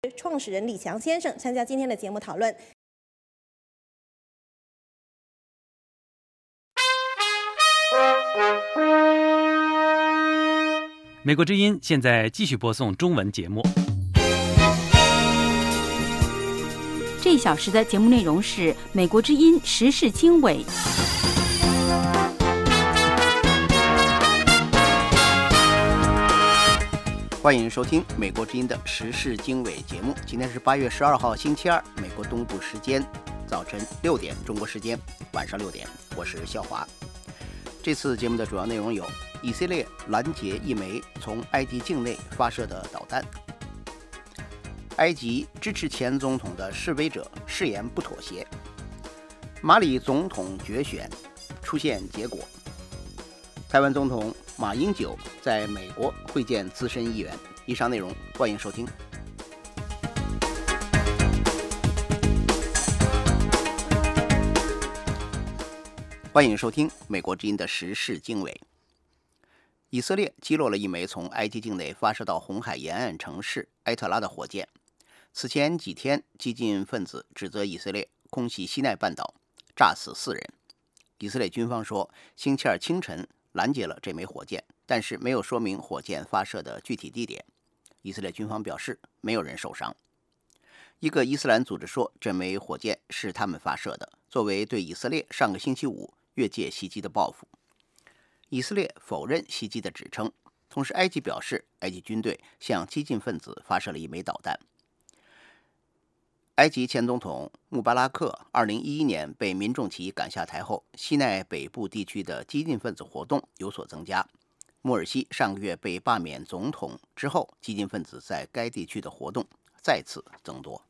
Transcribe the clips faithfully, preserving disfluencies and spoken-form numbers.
创始人李强先生参加今天的节目讨论。 美国之音现在继续播送中文节目。 这一小时的节目内容是美国之音时事经纬。 欢迎收听美国之音的时事经纬节目。今天是八月十二号星期二，美国东部时间早晨六点，中国时间晚上六点，我是肖华。这次节目的主要内容有：以色列拦截一枚从埃及境内发射的导弹；埃及支持前总统的示威者誓言不妥协；马里总统决选出现结果；台湾总统马英九在美国会见资深议员。以上内容欢迎收听。欢迎收听美国之音的时事经纬。以色列击落了一枚从埃及境内发射到红海沿岸城市埃特拉的火箭。此前几天，激进分子指责以色列空袭西奈半岛，炸死四人。以色列军方说，星期二清晨拦截了这枚火箭，但是没有说明火箭发射的具体地点。以色列军方表示，没有人受伤。一个伊斯兰组织说，这枚火箭是他们发射的，作为对以色列上个星期五越界袭击的报复。以色列否认袭击的指称，同时埃及表示，埃及军队向激进分子发射了一枚导弹。埃及前总统穆巴拉克二零一一年被民众起义赶下台后，西奈北部地区的激进分子活动有所增加。穆尔西上个月被罢免总统之后，激进分子在该地区的活动再次增多。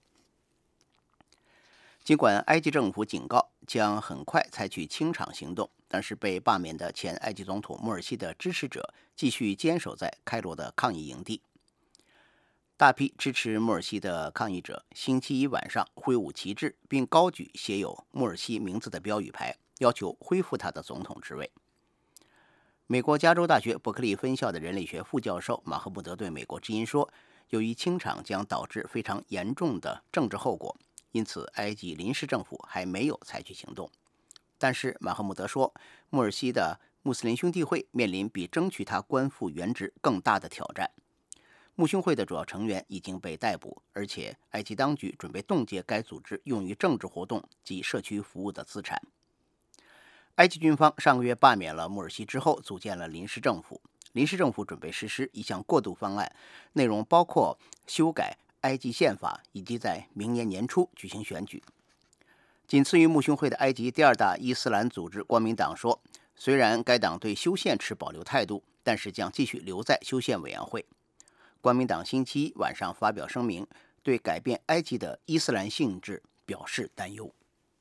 尽管埃及政府警告将很快采取清场行动，但是被罢免的前埃及总统穆尔西的支持者继续坚守在开罗的抗议营地。大批支持穆尔西的抗议者星期一晚上挥舞旗帜，并高举写有穆尔西名字的标语牌，要求恢复他的总统职位。美国加州大学伯克利分校的人类学副教授马赫穆德对美国之音说，由于清场将导致非常严重的政治后果，因此埃及临时政府还没有采取行动。但是马赫穆德说，穆尔西的穆斯林兄弟会面临比争取他官复原职更大的挑战。穆兄会的主要成员已经被逮捕，而且埃及当局准备冻结该组织用于政治活动及社区服务的资产。埃及军方上个月罢免了穆尔西之后，组建了临时政府。临时政府准备实施一项过渡方案，内容包括修改埃及宪法以及在明年年初举行选举。仅次于穆兄会的埃及第二大伊斯兰组织光明党说，虽然该党对修宪持保留态度，但是将继续留在修宪委员会。光明党星期一晚上发表声明，对改变埃及的伊斯兰性质表示担忧。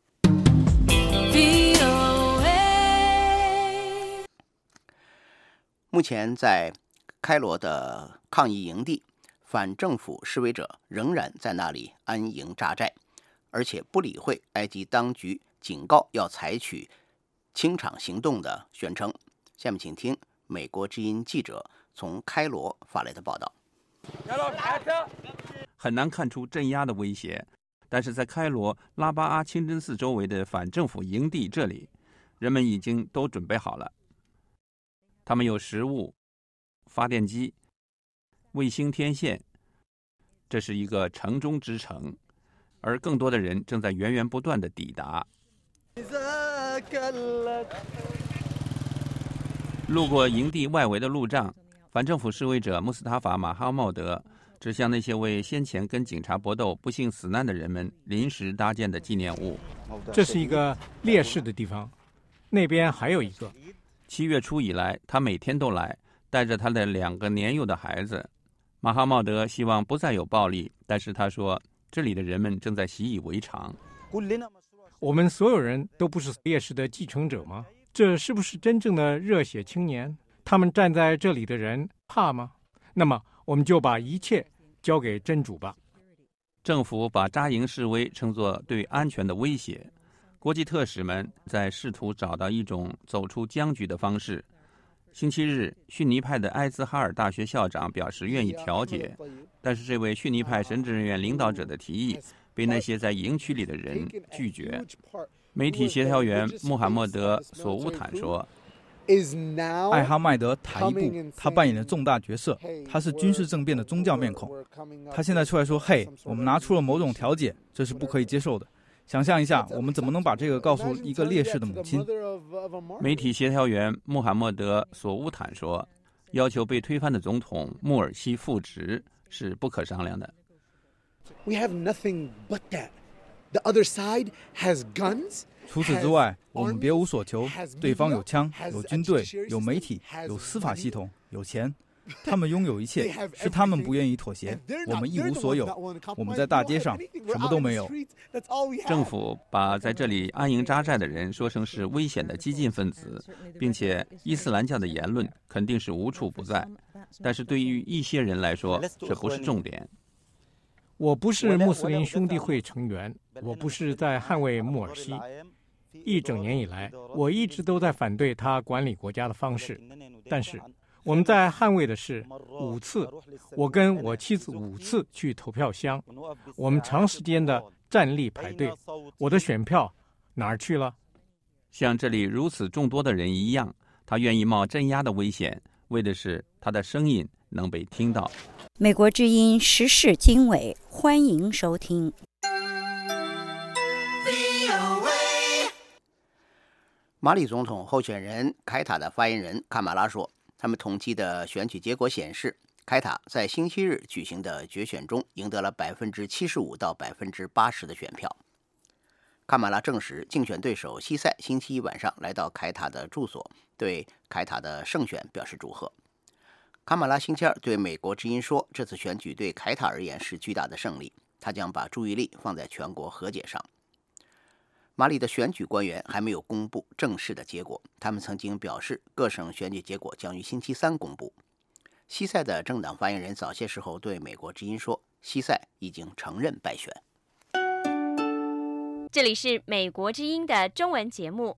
目前在开罗的抗议营地，反政府示威者仍然在那里安营扎寨，而且不理会埃及当局警告要采取清场行动的宣称。下面请听美国之音记者从开罗发来的报道。 很难看出镇压的威胁，但是在开罗拉巴阿清真寺周围的反政府营地这里，人们已经都准备好了。他们有食物、发电机、卫星天线，这是一个城中之城，而更多的人正在源源不断地抵达。路过营地外围的路障，反政府示威者穆斯塔法·马哈茂德指向那些为先前跟警察搏斗不幸死难的人们临时搭建的纪念物。 这是一个烈士的地方，那边还有一个。 七月初以来，他每天都来，带着他的两个年幼的孩子。马哈茂德希望不再有暴力，但是他说，这里的人们正在习以为常。 我们所有人都不是烈士的继承者吗？这是不是真正的热血青年？他们站在这里的人怕吗？那么我们就把一切交给真主吧。 政府把扎营示威称作对安全的威胁。国际特使们在试图找到一种走出僵局的方式。 星期日，逊尼派的埃兹哈尔大学校长表示愿意调解，但是这位逊尼派神职人员领导者的提议被那些在营区里的人拒绝。媒体协调员穆罕默德·索乌坦说， 艾哈迈德·塔伊布，他扮演了重大角色，他是军事政变的宗教面孔。他现在出来说：“嘿，我们拿出了某种调解，这是不可以接受的。”想象一下，我们怎么能把这个告诉一个烈士的母亲？ 媒体协调员穆罕默德·索乌坦说，要求被推翻的总统穆尔西复职是不可商量的。 除此之外，我们别无所求。对方有枪，有军队，有媒体，有司法系统，有钱。他们拥有一切，是他们不愿意妥协。我们一无所有，我们在大街上什么都没有。 政府把在这里安营扎寨的人说成是危险的激进分子，并且伊斯兰教的言论肯定是无处不在。但是对于一些人来说，这不是重点。 我不是穆斯林兄弟会成员，我不是在捍卫穆尔西。一整年以来，我一直都在反对他管理国家的方式，但是我们在捍卫的是五次，我跟我妻子五次去投票箱，我们长时间的站立排队，我的选票哪儿去了？ 像这里如此众多的人一样，他愿意冒镇压的危险，为的是他的声音能被听到。 美国之音时事经纬，欢迎收听。 马里总统候选人凯塔的发言人卡马拉说，他们统计的选举结果显示，凯塔在星期日举行的决选中赢得了百分之七十五到百分之八十的选票。卡马拉证实，竞选对手西塞星期一晚上来到凯塔的住所，对凯塔的胜选表示祝贺。卡马拉星期二对美国之音说，这次选举对凯塔而言是巨大的胜利，他将把注意力放在全国和解上。马里的选举官员还没有公布正式的结果，他们曾经表示各省选举结果将于星期三公布。西塞的政党发言人早些时候对美国之音说，西塞已经承认败选。 这里是美国之音的中文节目。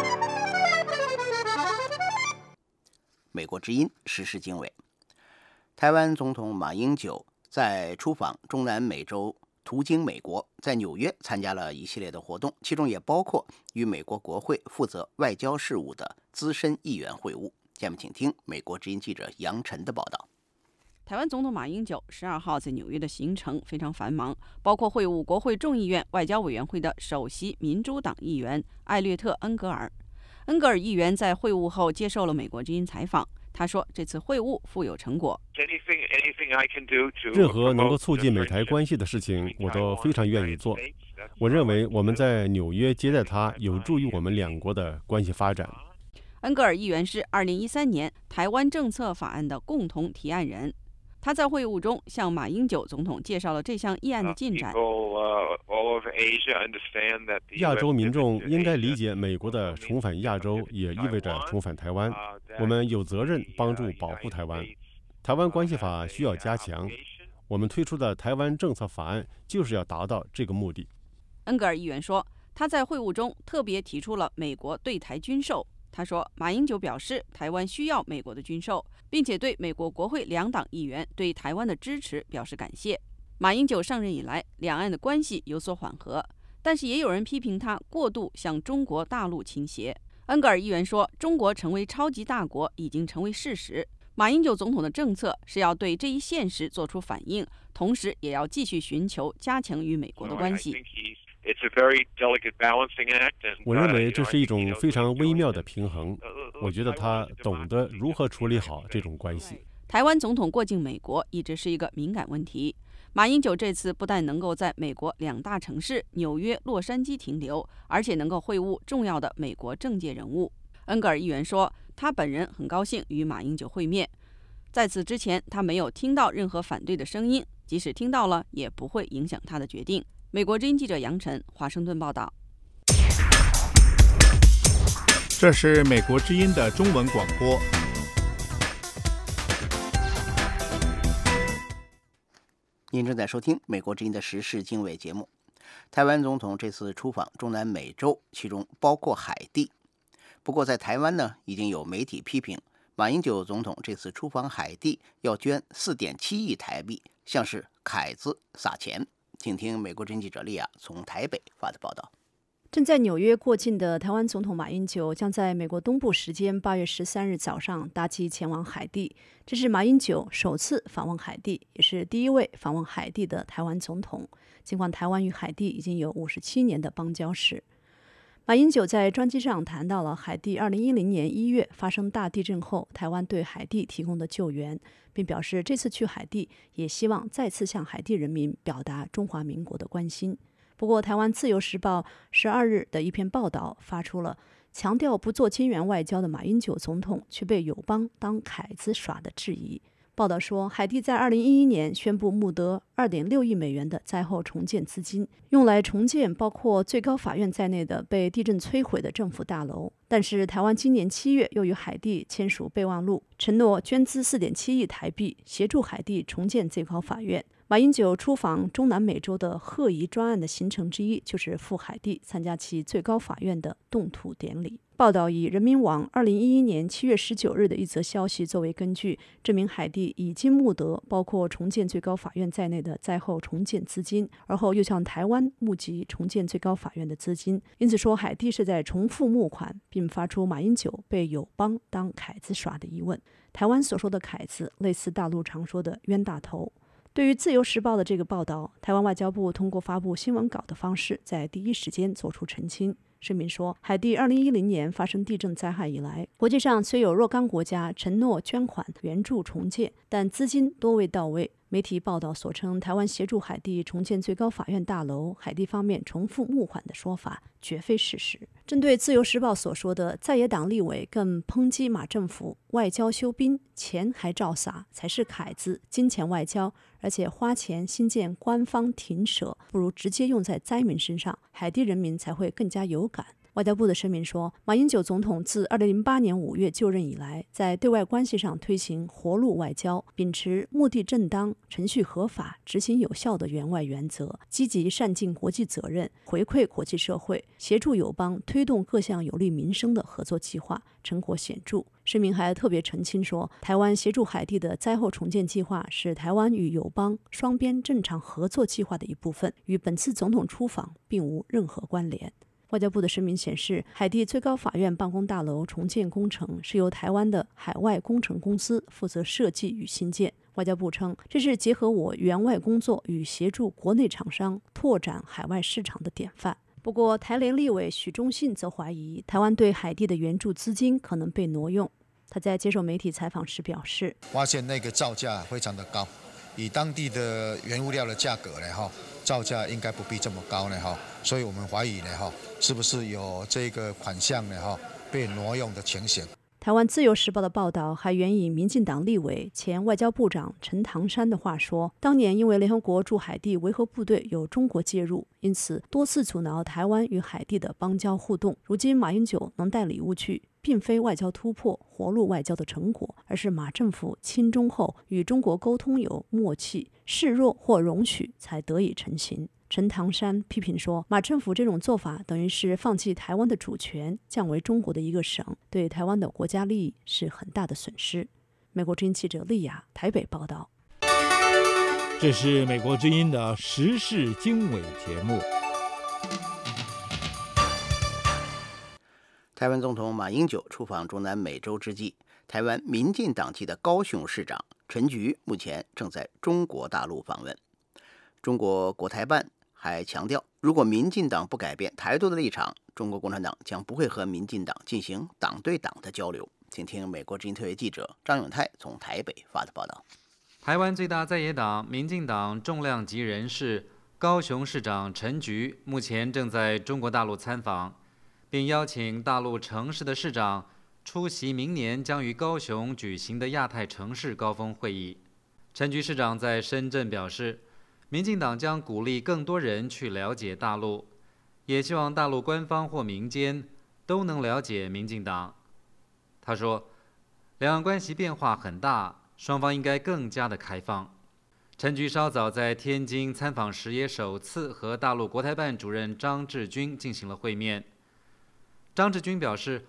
美国之音时事经纬。台湾总统马英九在出访中南美洲途经美国，在纽约参加了一系列的活动，其中也包括与美国国会负责外交事务的资深议员会晤。下面请听美国之音记者杨晨的报道。 台湾总统马英九十二号在纽约的行程非常繁忙，包括会晤国会众议院外交委员会的首席民主党议员艾略特·恩格尔。恩格尔议员在会晤后接受了美国之音采访，他说这次会晤富有成果。 任何能够促进美台关系的事情，我都非常愿意做。我认为我们在纽约接待他，有助于我们两国的关系发展。 恩格尔议员是二零一三年台湾政策法案的共同提案人。他在会晤中向马英九总统介绍了这项议案的进展。 亚洲民众应该理解，美国的重返亚洲也意味着重返台湾。我们有责任帮助保护台湾。台湾关系法需要加强，我们推出的台湾政策法案就是要达到这个目的。 恩格尔议员说，他在会晤中特别提出了美国对台军售。他说，马英九表示台湾需要美国的军售，并且对美国国会两党议员对台湾的支持表示感谢。马英九上任以来，两岸的关系有所缓和，但是也有人批评他过度向中国大陆倾斜。恩格尔议员说，中国成为超级大国已经成为事实。马英九总统的政策是要对这一现实做出反应，同时也要继续寻求加强与美国的关系。 我认为这是一种非常微妙的平衡。我觉得他懂得如何处理好这种关系。 台湾总统过境美国一直是一个敏感问题。马英九这次不但能够在美国两大城市纽约、洛杉矶停留，而且能够会晤重要的美国政界人物。恩格尔议员说，他本人很高兴与马英九会面。在此之前，他没有听到任何反对的声音，即使听到了，也不会影响他的决定。美国之音记者杨晨，华盛顿报道。 这是美国之音的中文广播。 您正在收听美国之音的时事经纬节目。台湾总统这次出访中南美洲，其中包括海地。不过在台湾呢，已经有媒体批评马英九总统这次出访海地要捐四点七亿台币，像是凯子撒钱。请听美国之音记者利亚从台北发的报道。 正在纽约过境的台湾总统马英九将在美国东部时间八月十三日早上搭机前往海地，这是马英九首次访问海地，也是第一位访问海地的台湾总统。尽管台湾与海地已经有五十七年的邦交史，马英九在专机上谈到了海地二零一零年一月发生大地震后，台湾对海地提供的救援，并表示这次去海地也希望再次向海地人民表达中华民国的关心。不过，台湾自由时报十二日的一篇报道发出了强调不做金援外交的马英九总统却被友邦当凯子耍的质疑。报道说，海地在二零一一年宣布募得二点六亿美元的灾后重建资金，用来重建包括最高法院在内的被地震摧毁的政府大楼。但是，台湾今年七月又与海地签署备忘录，承诺捐资四点七亿台币，协助海地重建最高法院。马英九出访中南美洲的贺仪专案的行程之一，就是赴海地参加其最高法院的动土典礼。报道以人民网二零一一年七月十九日的一则消息作为根据，证明海地已经募得包括重建最高法院在内的灾后重建资金，而后又向台湾募集重建最高法院的资金。因此说，海地是在重复募款，并发出马英九被友邦当凯子耍的疑问。台湾所说的凯子，类似大陆常说的冤大头。对于《自由时报》的这个报道，台湾外交部通过发布新闻稿的方式，在第一时间做出澄清，声明说，海地二零一零年发生地震灾害以来，国际上虽有若干国家承诺捐款援助重建，但资金多未到位。媒体报道所称台湾协助海地重建最高法院大楼，海地方面重复募款的说法绝非事实。针对《自由时报》所说的在野党立委更抨击马政府外交休兵，钱还照撒，才是凯子金钱外交，而且花钱新建官方庭舍，不如直接用在灾民身上，海地人民才会更加有感。外交部的声明说，马英九总统自二零零八年五月就任以来，在对外关系上推行活路外交，秉持目的正当、程序合法、执行有效的援外原则，积极善尽国际责任，回馈国际社会，协助友邦推动各项有利民生的合作计划，成果显著。声明还特别澄清说，台湾协助海地的灾后重建计划是台湾与友邦双边正常合作计划的一部分，与本次总统出访并无任何关联。外交部的声明显示，海地最高法院办公大楼重建工程是由台湾的海外工程公司负责设计与兴建。外交部称，这是结合我援外工作与协助国内厂商拓展海外市场的典范。不过，台联立委许忠信则怀疑，台湾对海地的援助资金可能被挪用。他在接受媒体采访时表示， 发现那个造价非常的高，以当地的原物料的价格呢，哈，造价应该不必这么高呢，哈，所以我们怀疑呢，哈，是不是有这个款项呢，哈，被挪用的情形。 台湾自由时报的报道还援引民进党立委前外交部长陈唐山的话说，当年因为联合国驻海地维和部队有中国介入，因此多次阻挠台湾与海地的邦交互动。如今马英九能带礼物去，并非外交突破、活路外交的成果，而是马政府亲中后与中国沟通有默契，示弱或容许才得以成型。陈唐山批评说，马政府这种做法等于是放弃台湾的主权，降为中国的一个省，对台湾的国家利益是很大的损失。美国之音记者丽雅台北报道。 这是美国之音的时事经纬节目。 台湾总统马英九出访中南美洲之际，台湾民进党籍的高雄市长陈菊目前正在中国大陆访问。中国国台办还强调，如果民进党不改变台独的立场，中国共产党将不会和民进党进行党对党的交流。请听美国之音特约记者张永泰从台北发的报道。 台湾最大在野党民进党重量级人士高雄市长陈菊目前正在中国大陆参访，并邀请大陆城市的市长出席明年将于高雄举行的亚太城市高峰会议。陈菊市长在深圳表示，民进党将鼓励更多人去了解大陆，也希望大陆官方或民间都能了解民进党。他说，两岸关系变化很大，双方应该更加的开放。陈菊稍早在天津参访时，也首次和大陆国台办主任张志军进行了会面。张志军表示，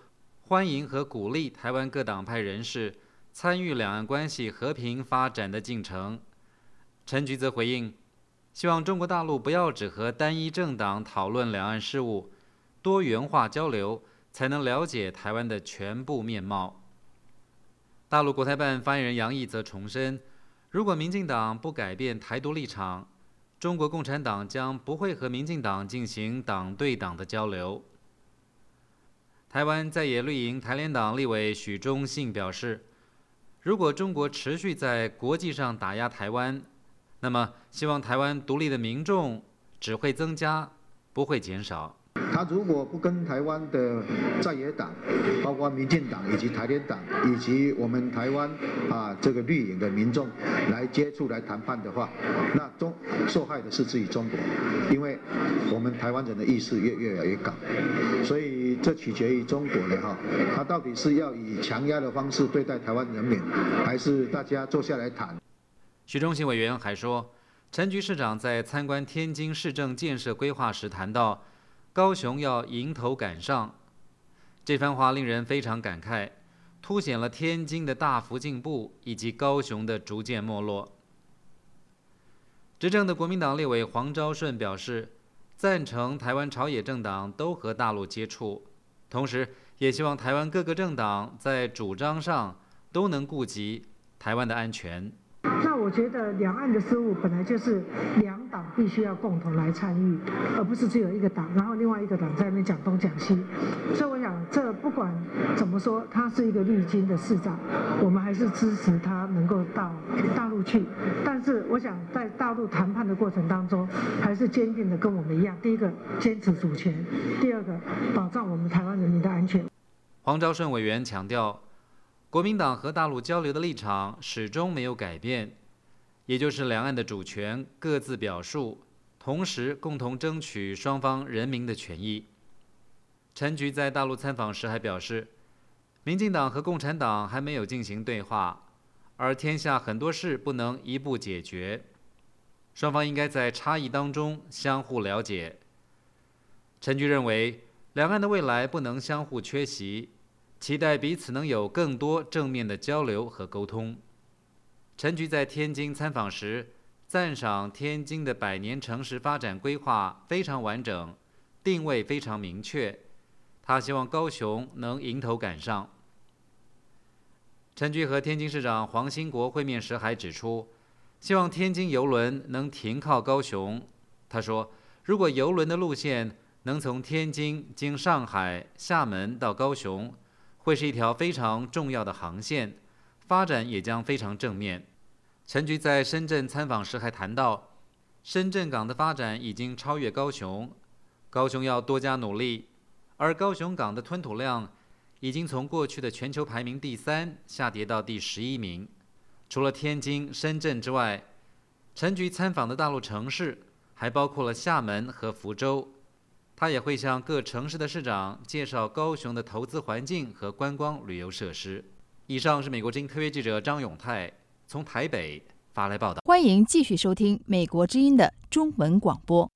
欢迎和鼓励台湾各党派人士参与两岸关系和平发展的进程。陈菊则回应，希望中国大陆不要只和单一政党讨论两岸事务，多元化交流才能了解台湾的全部面貌。大陆国台办发言人杨毅则重申，如果民进党不改变台独立场，中国共产党将不会和民进党进行党对党的交流。台湾在野绿营台联党立委许忠信表示，如果中国持续在国际上打压台湾，那么希望台湾独立的民众只会增加，不会减少。 他如果不跟台湾的在野党，包括民进党以及台联党，以及我们台湾啊这个绿营的民众来接触来谈判的话，那中受害的是自己中国，因为我们台湾人的意识越越来越高，所以这取决于中国的哈，他到底是要以强压的方式对待台湾人民，还是大家坐下来谈？ 许忠信委员还说，陈菊市长在参观天津市政建设规划时谈到，高雄要迎头赶上，这番话令人非常感慨，凸显了天津的大幅进步以及高雄的逐渐没落。执政的国民党立委黄昭顺表示，赞成台湾朝野政党都和大陆接触，同时也希望台湾各个政党在主张上都能顾及台湾的安全。 那我觉得两岸的事务本来就是两党必须要共同来参与，而不是只有一个党，然后另外一个党在那边讲东讲西。所以我想，这不管怎么说，他是一个绿金的市长，我们还是支持他能够到大陆去。但是我想，在大陆谈判的过程当中，还是坚定的跟我们一样，第一个坚持主权，第二个保障我们台湾人民的安全。 黄昭顺委员强调，国民党和大陆交流的立场始终没有改变，也就是两岸的主权各自表述，同时共同争取双方人民的权益。陈菊在大陆参访时还表示，民进党和共产党还没有进行对话，而天下很多事不能一步解决，双方应该在差异当中相互了解。陈菊认为，两岸的未来不能相互缺席，期待彼此能有更多正面的交流和沟通。陈菊在天津参访时，赞赏天津的百年城市发展规划非常完整，定位非常明确。他希望高雄能迎头赶上。陈菊和天津市长黄兴国会面时还指出，希望天津邮轮能停靠高雄。他说，如果邮轮的路线能从天津经上海、厦门到高雄，会是一条非常重要的航线，发展也将非常正面。陈菊在深圳参访时还谈到，深圳港的发展已经超越高雄，高雄要多加努力，而高雄港的吞吐量已经从过去的全球排名第三下跌到第十一名。除了天津、深圳之外，陈菊参访的大陆城市还包括了厦门和福州。他也会向各城市的市长介绍高雄的投资环境和观光旅游设施。以上是美国之音特约记者张永泰从台北发来报道。 欢迎继续收听美国之音的中文广播。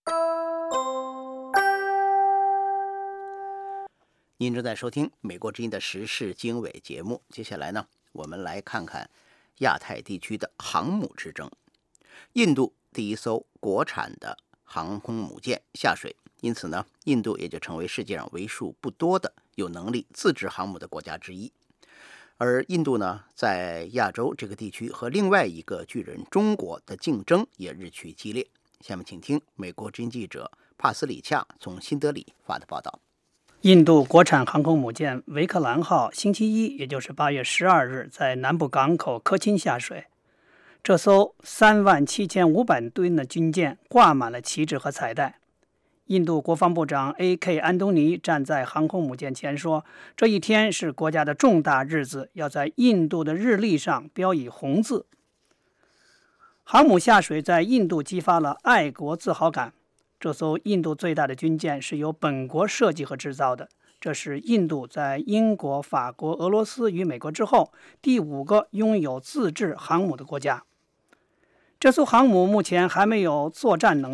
您正在收听美国之音的时事经纬节目。接下来呢，我们来看看亚太地区的航母之争。印度第一艘国产的航空母舰下水，因此呢，印度也就成为世界上为数不多的有能力自制航母的国家之一。而印度呢，在亚洲这个地区和另外一个巨人中国的竞争也日趋激烈。下面请听美国之音记者帕斯里恰从新德里发的报道。 印度国产航空母舰维克兰号星期一，也就是八月十二日，在南部港口科钦下水。这艘三万七千五百吨的军舰挂满了旗帜和彩带。印度国防部长 A K 安东尼站在航空母舰前说，这一天是国家的重大日子，要在印度的日历上标以红字。航母下水在印度激发了爱国自豪感。这艘印度最大的军舰是由本国设计和制造的，这是印度在英国、法国、俄罗斯与美国之后第五个拥有自制航母的国家。这艘航母目前还没有作战能力，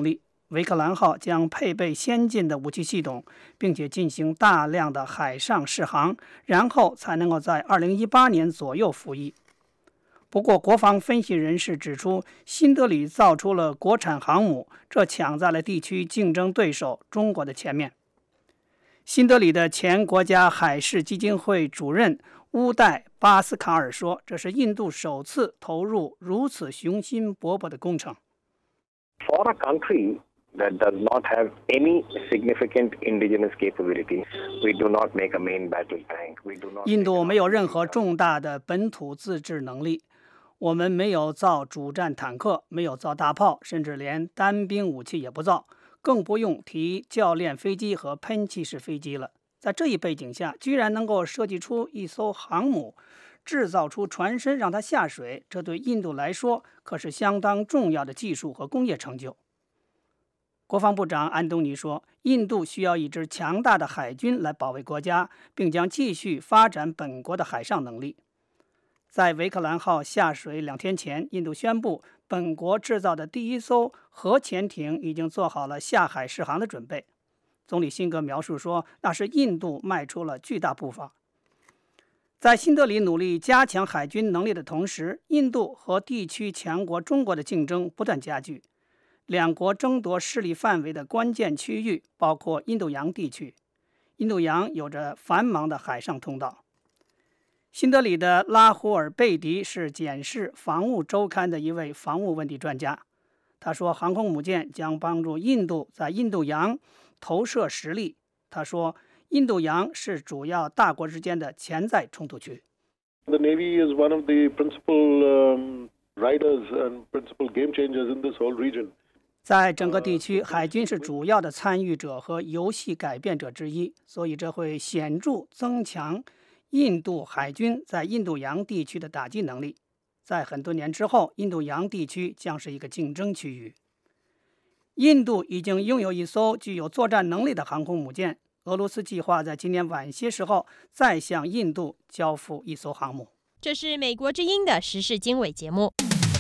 维克兰号将配备先进的武器系统，并且进行大量的海上试航，然后才能够在二零一八年左右服役。不过，国防分析人士指出，新德里造出了国产航母，这抢在了地区竞争对手中国的前面。新德里的前国家海事基金会主任乌代·巴斯卡尔说：“这是印度首次投入如此雄心勃勃的工程。” For a country that does not have any significant indigenous capability, we do not make a main battle tank. We do not. 印度没有任何重大的本土自治能力，我们没有造主战坦克，没有造大炮，甚至连单兵武器也不造，更不用提教练飞机和喷气式飞机了。在这一背景下，居然能够设计出一艘航母，制造出船身让它下水，这对印度来说可是相当重要的技术和工业成就。国防部长安东尼说，印度需要一支强大的海军来保卫国家，并将继续发展本国的海上能力。在维克兰号下水两天前，印度宣布本国制造的第一艘核潜艇已经做好了下海试航的准备。总理辛格描述说，那是印度迈出了巨大步伐。在新德里努力加强海军能力的同时，印度和地区强国中国的竞争不断加剧。两国争夺势力范围的关键区域包括印度洋地区。印度洋有着繁忙的海上通道。新德里的拉胡尔·贝迪是检视《防务周刊》的一位防务问题专家。他说，航空母舰将帮助印度在印度洋投射实力。他说，印度洋是主要大国之间的潜在冲突区。 The Navy is one of the principal um, riders and principal game changers in this whole region. 在整个地区，海军是主要的参与者和游戏改变者之一，所以这会显著增强印度海军在印度洋地区的打击能力。在很多年之后，印度洋地区将是一个竞争区域。印度已经拥有一艘具有作战能力的航空母舰，俄罗斯计划在今年晚些时候再向印度交付一艘航母。 这是美国之音的时事经纬节目。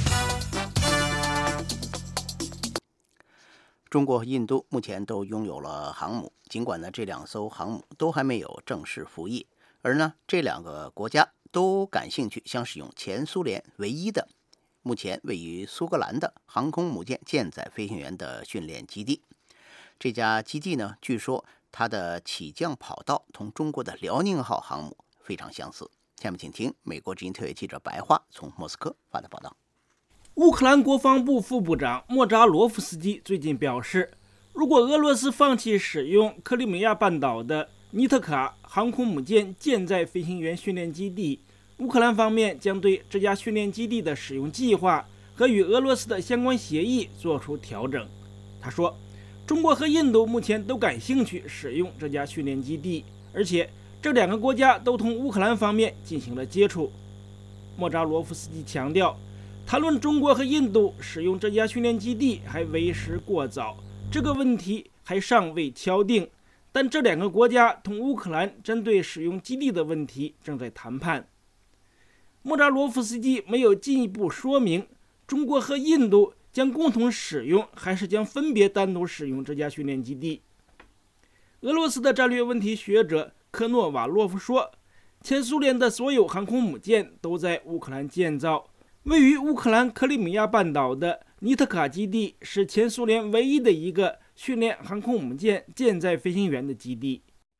中国和印度目前都拥有了航母，尽管呢这两艘航母都还没有正式服役，而呢这两个国家都感兴趣想使用前苏联唯一的目前位于苏格兰的航空母舰舰载飞行员的训练基地。这家基地呢，据说它的起降跑道同中国的辽宁号航母非常相似。下面请听美国之音特约记者白桦从莫斯科发的报道。 乌克兰国防部副部长莫扎罗夫斯基最近表示，如果俄罗斯放弃使用克里米亚半岛的尼特卡航空母舰舰载飞行员训练基地，乌克兰方面将对这家训练基地的使用计划和与俄罗斯的相关协议做出调整。他说，中国和印度目前都感兴趣使用这家训练基地，而且这两个国家都同乌克兰方面进行了接触。莫扎罗夫斯基强调，谈论中国和印度使用这家训练基地还为时过早，这个问题还尚未敲定，但这两个国家同乌克兰针对使用基地的问题正在谈判。莫扎罗夫斯基没有进一步说明中国和印度将共同使用还是将分别单独使用这家训练基地。俄罗斯的战略问题学者科诺瓦洛夫说，前苏联的所有航空母舰都在乌克兰建造，位于乌克兰克里米亚半岛的尼特卡基地是前苏联唯一的一个训练航空母舰舰载飞行员的基地。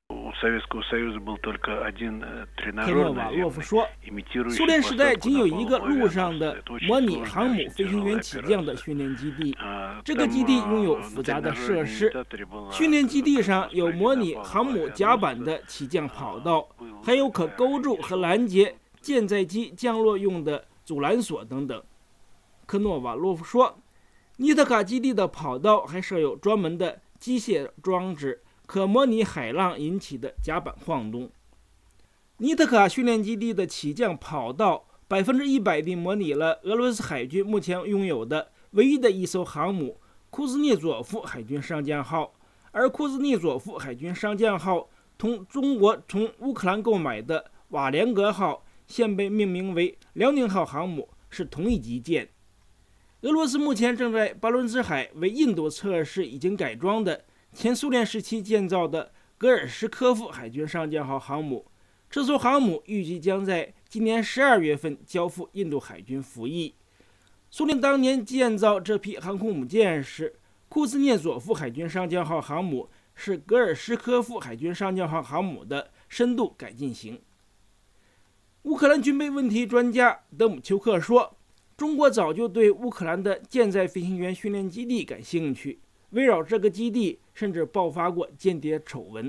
科诺瓦洛夫说，苏联时代仅有一个陆上的模拟航母飞行员起降的训练基地，这个基地拥有复杂的设施，训练基地上有模拟航母甲板的起降跑道，还有可勾住和拦截舰载机降落用的阻拦索等等。科诺瓦洛夫说，尼特卡基地的跑道还设有专门的机械装置，可模拟海浪引起的甲板晃动。尼特卡训练基地的起降跑道百分之一百地模拟了俄罗斯海军目前拥有的唯一的一艘航母库兹涅佐夫海军上将号，而库兹涅佐夫海军上将号同中国从乌克兰购买的瓦良格号现被命名为辽宁号航母是同一级舰。 俄罗斯目前正在巴伦支海为印度测试已经改装的前苏联时期建造的格尔什科夫海军上将号航母，这艘航母预计将在今年十二月份交付印度海军服役。苏联当年建造这批航空母舰时，库兹涅佐夫海军上将号航母是格尔什科夫海军上将号航母的深度改进型。乌克兰军备问题专家德姆丘克说，中国早就对乌克兰的舰载飞行员训练基地感兴趣，围绕这个基地甚至爆发过间谍丑闻。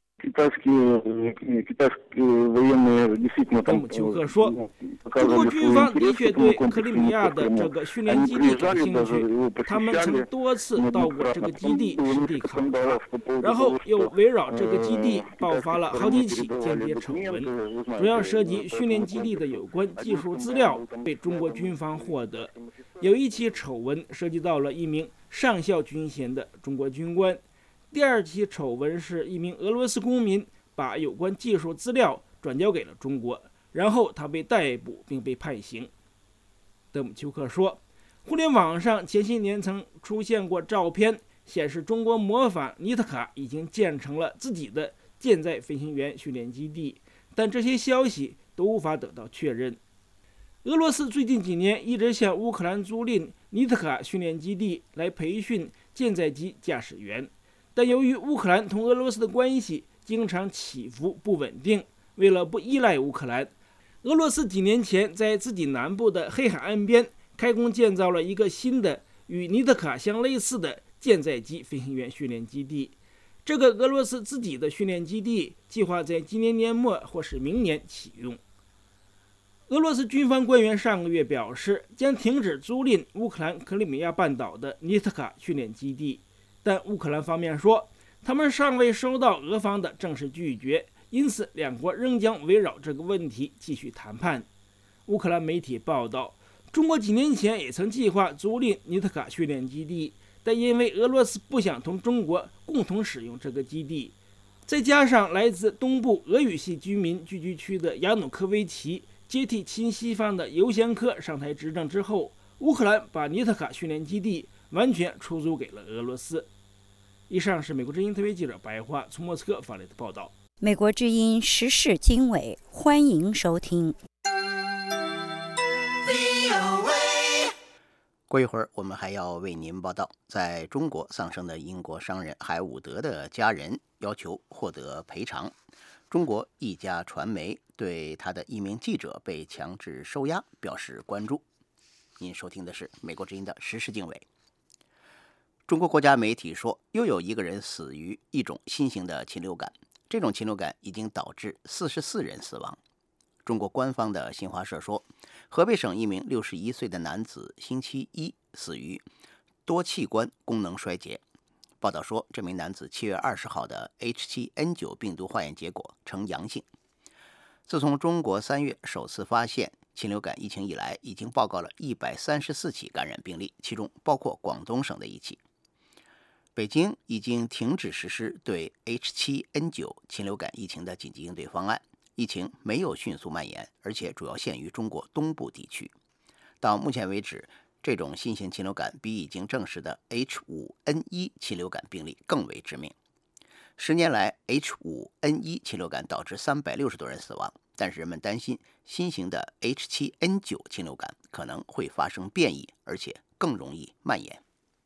德姆丘克说，中国军方的确对克里米亚的这个训练基地感兴趣，他们曾多次到过这个基地实地考察，然后又围绕这个基地爆发了好几起间谍丑闻，主要涉及训练基地的有关技术资料被中国军方获得。有一起丑闻涉及到了一名上校军衔的中国军官，第二起丑闻是一名俄罗斯公民把有关技术资料转交给了中国，然后他被逮捕并被判刑。德姆丘克说，互联网上前些年曾出现过照片，显示中国模仿尼特卡已经建成了自己的舰载飞行员训练基地，但这些消息都无法得到确认。俄罗斯最近几年一直向乌克兰租赁尼特卡训练基地来培训舰载机驾驶员，但由于乌克兰同俄罗斯的关系经常起伏不稳定，为了不依赖乌克兰，俄罗斯几年前在自己南部的黑海岸边开工建造了一个新的与尼特卡相类似的舰载机飞行员训练基地。这个俄罗斯自己的训练基地计划在今年年末或是明年启用。俄罗斯军方官员上个月表示，将停止租赁乌克兰克里米亚半岛的尼特卡训练基地，但乌克兰方面说，他们尚未收到俄方的正式拒绝，因此两国仍将围绕这个问题继续谈判。乌克兰媒体报道，中国几年前也曾计划租赁尼特卡训练基地，但因为俄罗斯不想同中国共同使用这个基地，再加上来自东部俄语系居民聚居区的亚努科维奇接替亲西方的尤先科上台执政之后，乌克兰把尼特卡训练基地完全出租给了俄罗斯。以上是美国之音特别记者白桦从莫斯科发来的报道。 美国之音时事经纬，欢迎收听。 过一会儿，我们还要为您报道，在中国丧生的英国商人海伍德的家人要求获得赔偿。中国一家传媒对他的一名记者被强制收押表示关注。您收听的是美国之音的时事经纬。中国国家媒体说，又有一个人死于一种新型的禽流感，这种禽流感已经导致四十四人死亡。中国官方的新华社说，河北省一名六十一岁的男子星期一死于多器官功能衰竭。报道说，这名男子七月二十号的 H 七 N 九 病毒化验结果呈阳性。自从中国三月首次发现禽流感疫情以来，已经报告了一百三十四起感染病例，其中包括广东省的一起。北京已经停止实施对 H 七 N 九 禽流感疫情的紧急应对方案，疫情没有迅速蔓延，而且主要限于中国东部地区。到目前为止，这种新型禽流感比已经证实的 H 五 N 一 禽流感病例更为致命。十年来 H 五 N 一 禽流感导致三百六十多人死亡，但是人们担心新型的 H 七 N 九 禽流感可能会发生变异，而且更容易蔓延。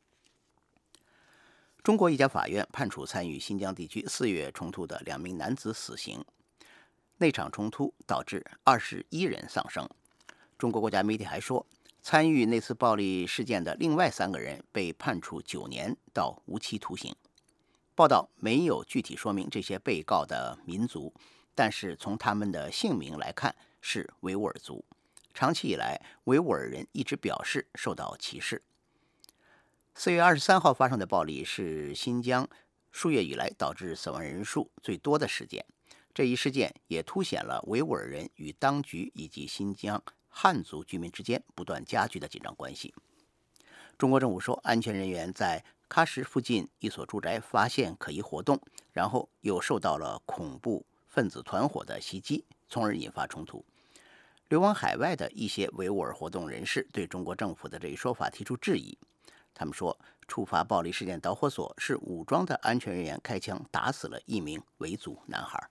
中国一家法院判处参与新疆地区四月冲突的两名男子死刑，那场冲突导致二十一人丧生。中国国家媒体还说，参与那次暴力事件的另外三个人被判处九年到无期徒刑。报道没有具体说明这些被告的民族，但是从他们的姓名来看是维吾尔族。长期以来，维吾尔人一直表示受到歧视。四月二十三号发生的暴力是新疆数月以来导致死亡人数最多的事件。这一事件也凸显了维吾尔人与当局以及新疆汉族居民之间不断加剧的紧张关系。中国政府说，安全人员在喀什附近一所住宅发现可疑活动，然后又受到了恐怖分子团伙的袭击，从而引发冲突。 流亡海外的一些维吾尔活动人士对中国政府的这一说法提出质疑。他们说，触发暴力事件导火索是武装的安全人员开枪打死了一名维族男孩。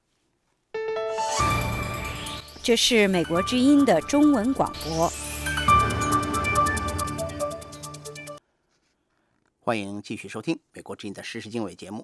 这是美国之音的中文广播。 欢迎继续收听美国之音的时事经纬节目。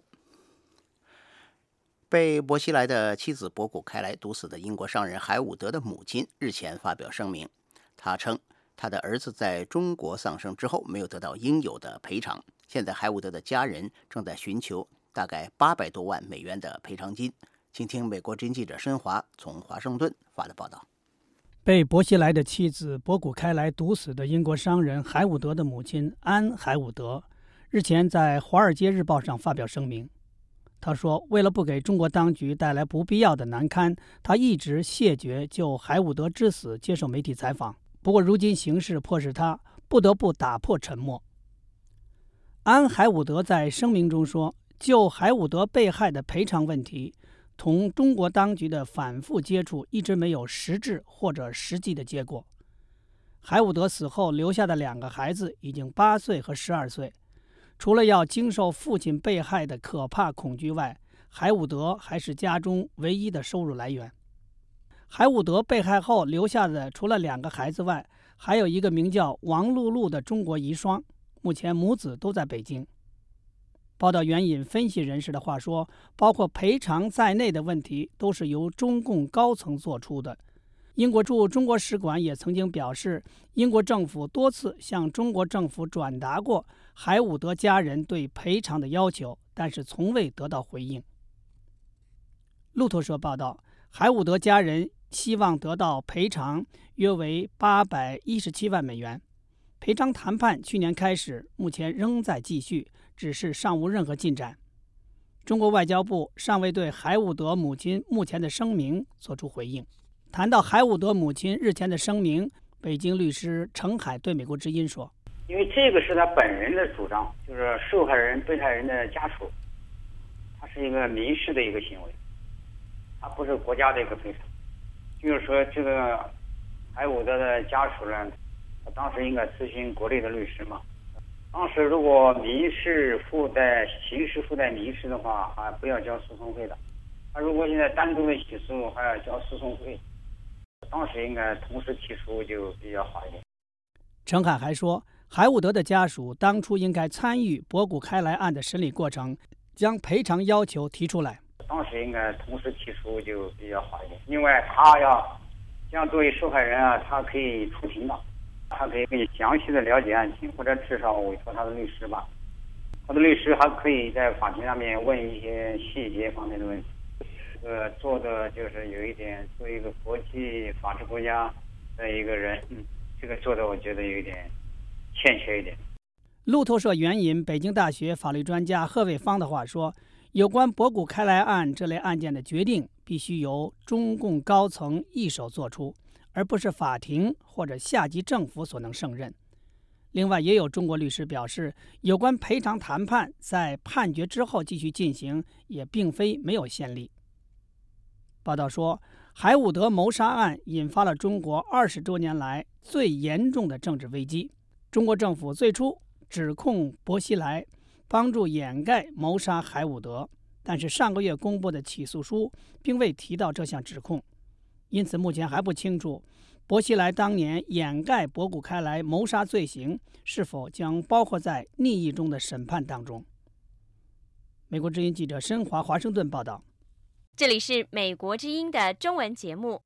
被薄熙来的妻子博古开来毒死的英国商人海伍德的母亲日前发表声明，他称他的儿子在中国丧生之后没有得到应有的赔偿，现在海伍德的家人正在寻求大概八百多万美元的赔偿金。请听美国之音记者申华从华盛顿发的报道。 被薄熙来的妻子博古开来毒死的英国商人海伍德的母亲安·海伍德日前在《华尔街日报》上发表声明，他说，为了不给中国当局带来不必要的难堪，他一直谢绝就海伍德之死接受媒体采访。不过如今形势迫使他不得不打破沉默。安·海伍德在声明中说，就海伍德被害的赔偿问题，同中国当局的反复接触一直没有实质或者实际的结果。海伍德死后留下的两个孩子已经八岁和十二岁，除了要经受父亲被害的可怕恐惧外，海伍德还是家中唯一的收入来源。海伍德被害后留下的除了两个孩子外，还有一个名叫王露露的中国遗孀，目前母子都在北京。报道援引分析人士的话说，包括赔偿在内的问题都是由中共高层做出的。英国驻中国使馆也曾经表示，英国政府多次向中国政府转达过海伍德家人对赔偿的要求，但是从未得到回应。路透社报道，海伍德家人希望得到赔偿约为八百一十七万美元。赔偿谈判去年开始，目前仍在继续，只是尚无任何进展。中国外交部尚未对海伍德母亲目前的声明作出回应。谈到海伍德母亲日前的声明，北京律师程海对美国之音说， 因为这个是他本人的主张，就是受害人被害人的家属，他是一个民事的一个行为，他不是国家的一个赔偿。就是说这个海伍德的家属呢，他当时应该咨询国内的律师嘛，当时如果民事附带刑事附带民事的话，还不要交诉讼费的，他如果现在单独的起诉还要交诉讼费，当时应该同时提出就比较好一点。 程海还说，海伍德的家属当初应该参与博古开来案的审理过程，将赔偿要求提出来。 当时应该同时提出就比较好一点。另外，他要像作为受害人啊，他可以出庭的，他可以更详细的了解案情，或者至少委托他的律师吧。他的律师还可以在法庭上面问一些细节方面的问题。这个做的就是有一点，作为一个国际法治国家的一个人，嗯，这个做的我觉得有一点欠缺一点。 路透社援引北京大学法律专家贺卫方的话说，有关博古开来案这类案件的决定必须由中共高层一手做出，而不是法庭或者下级政府所能胜任。另外，也有中国律师表示，有关赔偿谈判在判决之后继续进行，也并非没有先例。报道说，海伍德谋杀案引发了中国二十多年来最严重的政治危机。中国政府最初指控薄熙来帮助掩盖谋杀海伍德，但是上个月公布的起诉书并未提到这项指控，因此目前还不清楚薄熙来当年掩盖博古开来谋杀罪行是否将包括在逆意中的审判当中。美国之音记者申华华盛顿报道。 这里是美国之音的中文节目。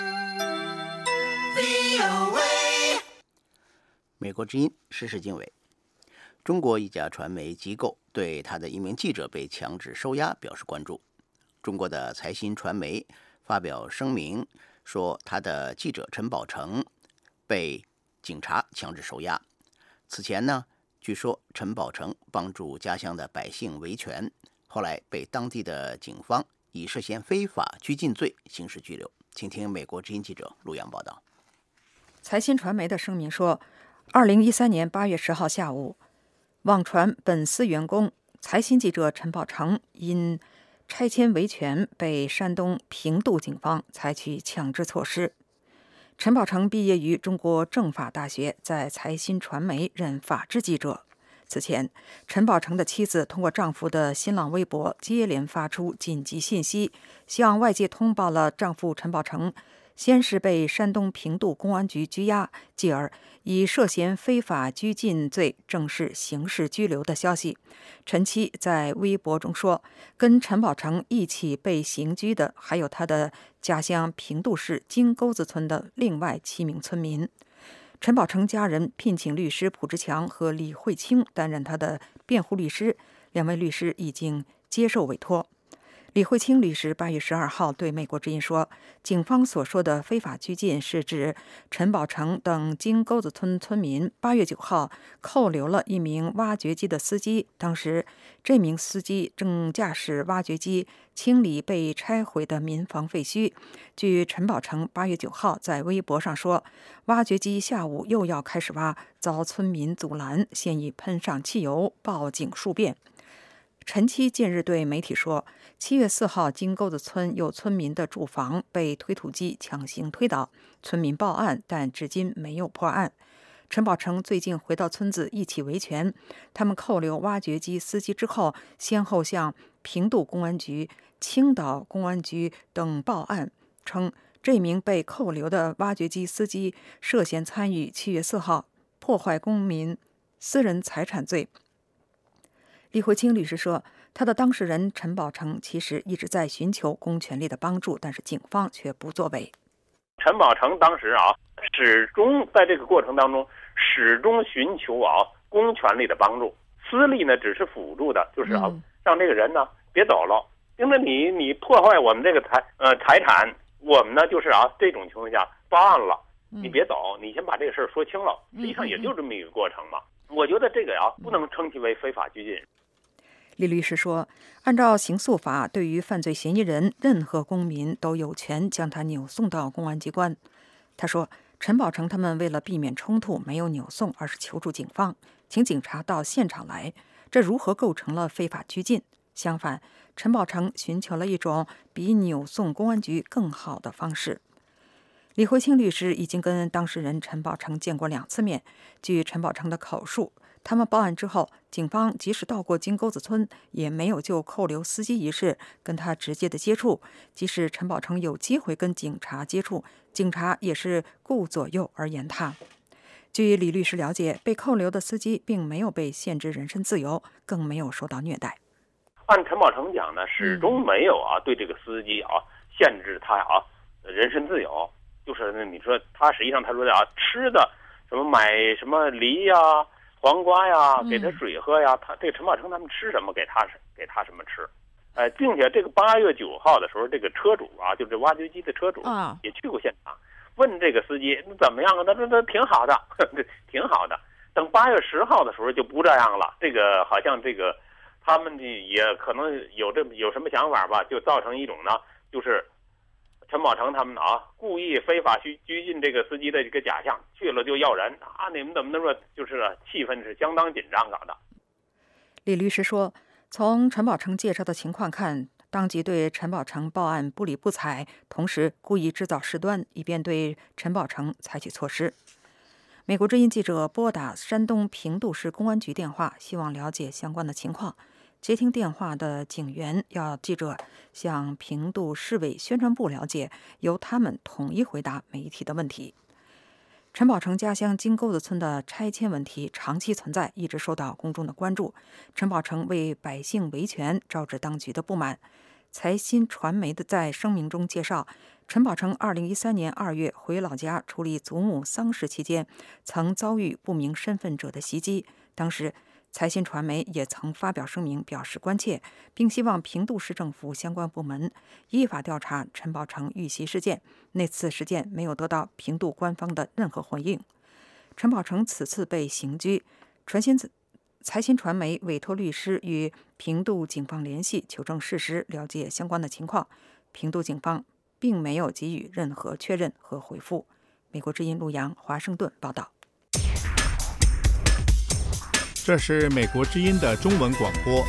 美国之音时事经纬。中国一家传媒机构对他的一名记者被强制收押表示关注。中国的财新传媒发表声明说，他的记者陈宝成被警察强制收押。此前呢，据说陈宝成帮助家乡的百姓维权，后来被当地的警方以涉嫌非法拘禁罪刑事拘留。请听美国之音记者陆阳报道。 财新传媒的声明说，二零一三年八月十号下午，网传本司员工财新记者陈宝成因拆迁维权被山东平度警方采取强制措施。 陈宝成毕业于中国政法大学，在财新传媒任法制记者。此前，陈宝成的妻子通过丈夫的新浪微博接连发出紧急信息，向外界通报了丈夫陈宝成先是被山东平度公安局拘押，继而以涉嫌非法拘禁罪正式刑事拘留的消息。陈妻在微博中说，跟陈宝成一起被刑拘的还有他的家乡平度市金沟子村的另外七名村民。陈宝成家人聘请律师蒲志强和李慧清担任他的辩护律师，两位律师已经接受委托。李慧清律师八月十二号对美国之音说，警方所说的非法拘禁是指陈宝成等金沟子村村民八月九号扣留了一名挖掘机的司机，当时这名司机正驾驶挖掘机清理被拆毁的民房废墟。据陈宝成八月九号在微博上说，挖掘机下午又要开始挖，遭村民阻拦，现已喷上汽油，报警数遍。陈妻近日对媒体说，七月四号金沟子村有村民的住房被推土机强行推倒，村民报案，但至今没有破案。陈宝成最近回到村子一起维权，他们扣留挖掘机司机之后，先后向平度公安局、青岛公安局等报案，称这名被扣留的挖掘机司机涉嫌参与七月四号破坏公民私人财产罪。李慧清律师说，他的当事人陈宝成其实一直在寻求公权力的帮助，但是警方却不作为。 陈宝成当时啊，始终在这个过程当中，始终寻求啊公权力的帮助，私力呢只是辅助的，就是啊、嗯、让这个人呢别走了，因为你你破坏我们这个财呃财产，我们呢就是啊这种情况下报案了，你别走，你先把这个事儿说清了，实际上也就这么一个过程嘛。我觉得这个呀不能称其为非法拘禁。 李律师说，按照刑诉法，对于犯罪嫌疑人，任何公民都有权将他扭送到公安机关。他说，陈宝成他们为了避免冲突，没有扭送，而是求助警方，请警察到现场来，这如何构成了非法拘禁？相反，陈宝成寻求了一种比扭送公安局更好的方式。李慧清律师已经跟当事人陈宝成见过两次面，据陈宝成的口述，他们报案之后，警方即使到过金沟子村，也没有就扣留司机一事跟他直接的接触。即使陈宝成有机会跟警察接触，警察也是顾左右而言他。据李律师了解，被扣留的司机并没有被限制人身自由，更没有受到虐待。 按陈宝成讲呢，始终没有啊对这个司机啊限制他啊人身自由。就是你说他实际上他说的啊，吃的什么买什么梨呀、啊、黄瓜呀，给他水喝呀，他这个陈宝成他们吃什么给他给他什么吃，呃，并且这个八月九号的时候，这个车主啊，就是挖掘机的车主啊，也去过现场，问这个司机怎么样啊？他说他挺好的，呵呵挺好的。等八月十号的时候就不这样了，这个好像这个他们也可能有这有什么想法吧，就造成一种呢，就是陈宝成他们啊，故意非法拘拘禁这个司机的这个假象，去了就要人啊！你们怎么那么就是气氛是相当紧张搞的？ 李律师说，从陈宝成介绍的情况看，当即对陈宝成报案不理不睬，同时故意制造事端，以便对陈宝成采取措施。美国之音记者拨打山东平度市公安局电话，希望了解相关的情况。接听电话的警员要记者向平度市委宣传部了解，由他们统一回答媒体的问题。陈宝成家乡金沟子村的拆迁问题长期存在，一直受到公众的关注。陈宝成为百姓维权，招致当局的不满。财新传媒的在声明中介绍，陈宝成二零一三年二月回老家处理祖母丧事期间，曾遭遇不明身份者的袭击。当时财新传媒也曾发表声明表示关切，并希望平度市政府相关部门依法调查陈宝成遇袭事件。那次事件没有得到平度官方的任何回应。陈宝成此次被刑拘，传新财新传媒委托律师与平度警方联系，求证事实，了解相关的情况。平度警方并没有给予任何确认和回复。美国之音陆洋华盛顿报道。 这是美国之音的中文广播。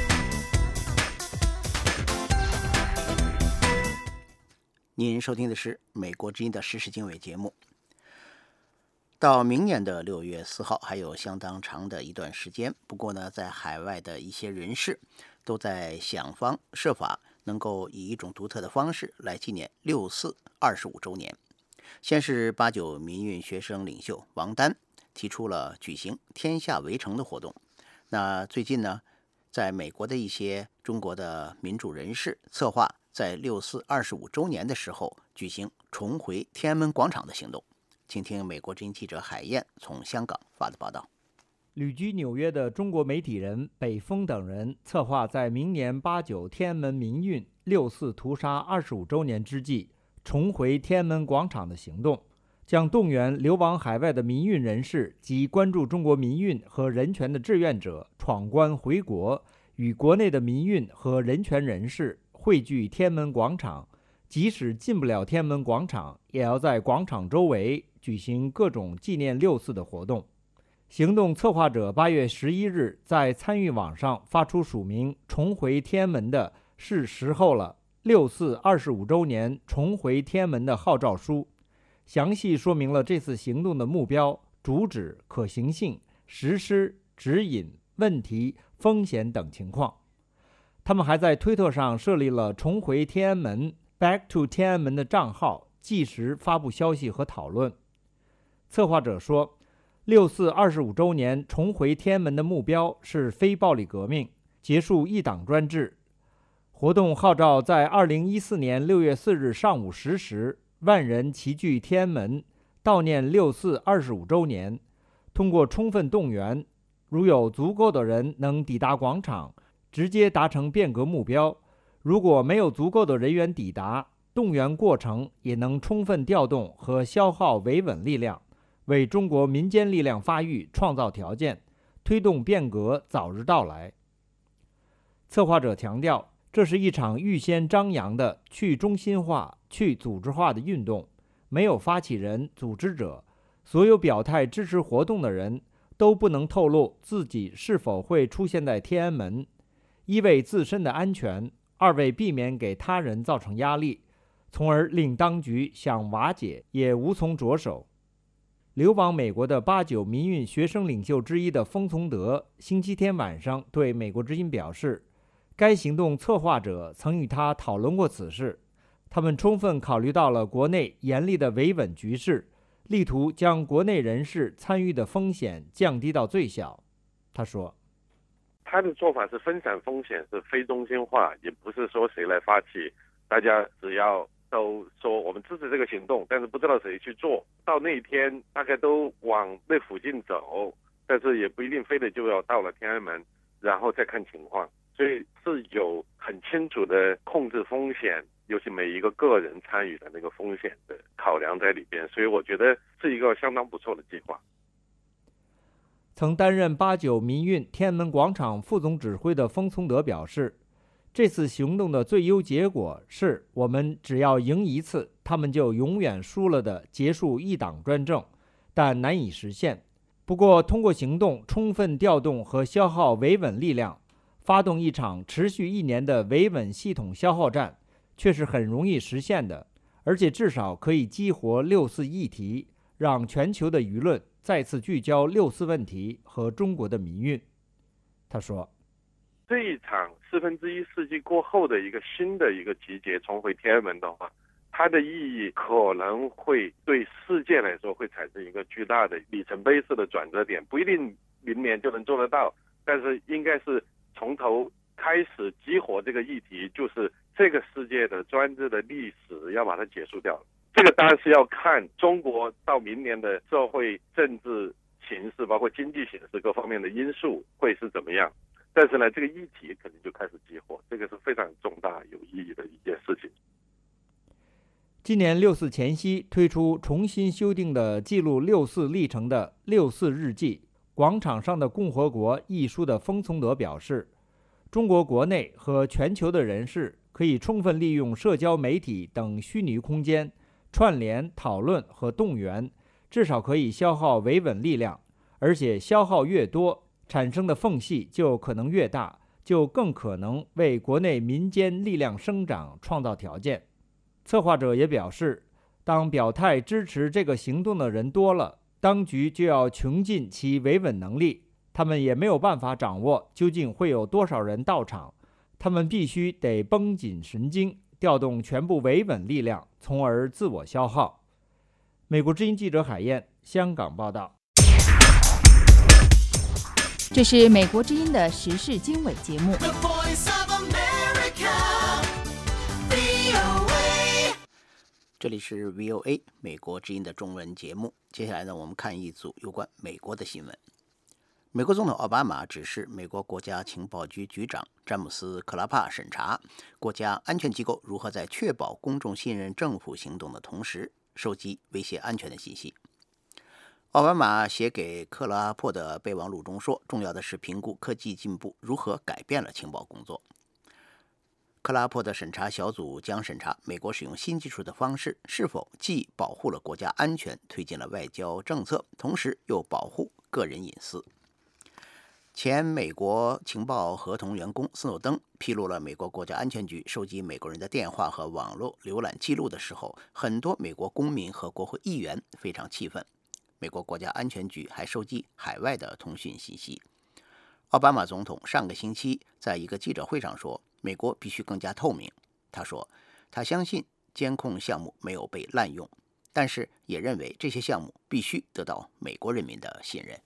您收听的是美国之音的时事经纬节目。 到明年的六月四号还有相当长的一段时间。不过呢，在海外的一些人士都在想方设法能够以一种独特的方式来纪念六四二十五周年。先是八九民运学生领袖王丹提出了举行天下围城的活动。那最近呢，在美国的一些中国的民主人士策划在六四二十五周年的时候举行重回天安门广场的行动。请听美国之音记者海燕从香港发的报道。 旅居纽约的中国媒体人北风等人策划在明年八九天安门民运六四屠杀二十五周年之际重回天安门广场的行动，将动员流亡海外的民运人士及关注中国民运和人权的志愿者闯关回国，与国内的民运和人权人士汇聚天安门广场，即使进不了天安门广场，也要在广场周围举行各种纪念六四的活动。行动策划者八月十一日在参与网上发出署名重回天安门的是时候了六四二十五周年重回天安门的号召书，详细说明了这次行动的目标、主旨、可行性、实施、指引、问题、风险等情况。他们还在推特上设立了重回天安门 Back to 天安门的账号，即时发布消息和讨论。策划者说，六四二十五周年重回天安门的目标是非暴力革命，结束一党专制。活动号召在二零一四年六月四日上午十时，万人齐聚天安门，悼念六四二十五周年。通过充分动员，如有足够的人能抵达广场，直接达成变革目标；如果没有足够的人员抵达，动员过程也能充分调动和消耗维稳力量，为中国民间力量发育创造条件，推动变革早日到来。策划者强调，这是一场预先张扬的去中心化、去组织化的运动，没有发起人、组织者，所有表态支持活动的人都不能透露自己是否会出现在天安门，一为自身的安全，二为避免给他人造成压力，从而令当局想瓦解也无从着手。流亡美国的八九民运学生领袖之一的封从德星期天晚上对美国之音表示，该行动策划者曾与他讨论过此事，他们充分考虑到了国内严厉的维稳局势，力图将国内人士参与的风险降低到最小。他说， 他的做法是分散风险，是非中心化，也不是说谁来发起，大家只要都说我们支持这个行动，但是不知道谁去做，到那一天大概都往那附近走，但是也不一定非得就要到了天安门，然后再看情况。所以是有很清楚的控制风险，尤其每一个个人参与的那个风险的考量在里边，所以我觉得是一个相当不错的计划。 曾担任八九民运天安门广场副总指挥的封从德表示，这次行动的最优结果是我们只要赢一次，他们就永远输了的结束一党专政，但难以实现。不过通过行动充分调动和消耗维稳力量，发动一场持续一年的维稳系统消耗战，却是很容易实现的，而且至少可以激活六四议题，让全球的舆论再次聚焦六四问题和中国的民运。他说， 这一场四分之一世纪过后的一个新的一个集结重回天安门的话，它的意义可能会对世界来说会产生一个巨大的里程碑式的转折点，不一定明年就能做得到，但是应该是从头开始激活这个议题，就是这个世界的专制的历史要把它结束掉。这个当然是要看中国到明年的社会政治形势，包括经济形势各方面的因素会是怎么样。但是呢，这个议题肯定就开始激活，这个是非常重大有意义的一件事情。 今年六四前夕推出重新修订的记录六四历程的六四日记广场上的共和国一书的封从德表示，中国国内和全球的人士可以充分利用社交媒体等虚拟空间串联讨论和动员，至少可以消耗维稳力量，而且消耗越多，产生的缝隙就可能越大，就更可能为国内民间力量生长创造条件。策划者也表示，当表态支持这个行动的人多了， 当局就要穷尽其维稳能力，他们也没有办法掌握究竟会有多少人到场，他们必须得绷紧神经，调动全部维稳力量，从而自我消耗。美国之音记者海燕，香港报道。 这是美国之音的时事经纬节目。 这里是 V O A 美国之音的中文节目。接下来呢，我们看一组有关美国的新闻。美国总统奥巴马指示美国国家情报局局长詹姆斯·克拉帕审查国家安全机构如何在确保公众信任政府行动的同时，收集威胁安全的信息。奥巴马写给克拉珀的备忘录中说，重要的是评估科技进步如何改变了情报工作。克拉珀的审查小组将审查美国使用新技术的方式是否既保护了国家安全，推进了外交政策，同时又保护个人隐私。前美国情报合同员工斯诺登披露了美国国家安全局收集美国人的电话和网络浏览记录的时候，很多美国公民和国会议员非常气愤。美国国家安全局还收集海外的通讯信息。奥巴马总统上个星期在一个记者会上说，美国必须更加透明。他说，他相信监控项目没有被滥用，但是也认为这些项目必须得到美国人民的信任。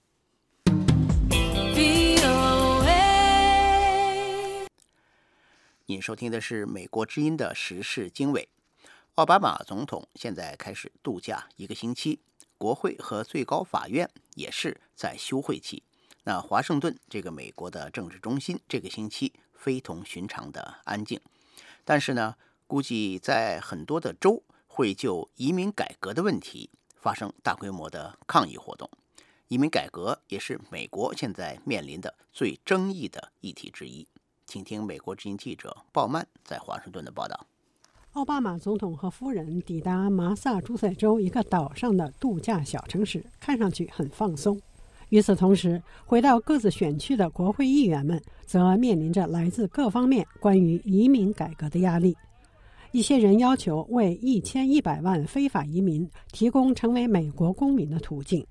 您收听的是美国之音的时事经纬。奥巴马总统现在开始度假一个星期，国会和最高法院也是在休会期。那华盛顿这个美国的政治中心这个星期非同寻常的安静，但是呢，估计在很多的州会就移民改革的问题发生大规模的抗议活动。移民改革也是美国现在面临的最争议的议题之一。请听美国之音记者鲍曼在华盛顿的报道。 奥巴马总统和夫人抵达麻萨诸塞州一个岛上的度假小城市，看上去很放松。与此同时，回到各自选区的国会议员们则面临着来自各方面关于移民改革的压力。一些人要求为一千一百万非法移民提供成为美国公民的途径。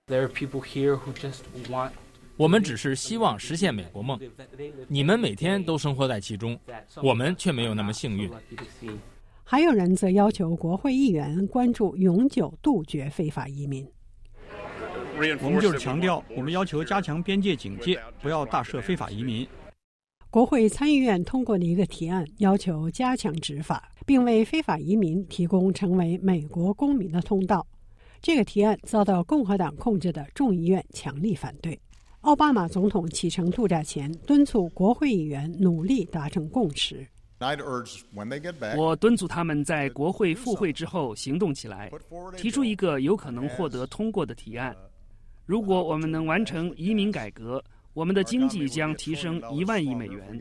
我们只是希望实现美国梦，你们每天都生活在其中，我们却没有那么幸运。 还有人则要求国会议员关注永久杜绝非法移民。 我们就是强调，我们要求加强边界警戒，不要大赦非法移民。 国会参议院通过的一个提案，要求加强执法，并为非法移民提供成为美国公民的通道。这个提案遭到共和党控制的众议院强力反对。奥巴马总统启程度假前，敦促国会议员努力达成共识。 我敦促他们在国会复会之后行动起来，提出一个有可能获得通过的提案。如果我们能完成移民改革，我们的经济将提升一万亿美元。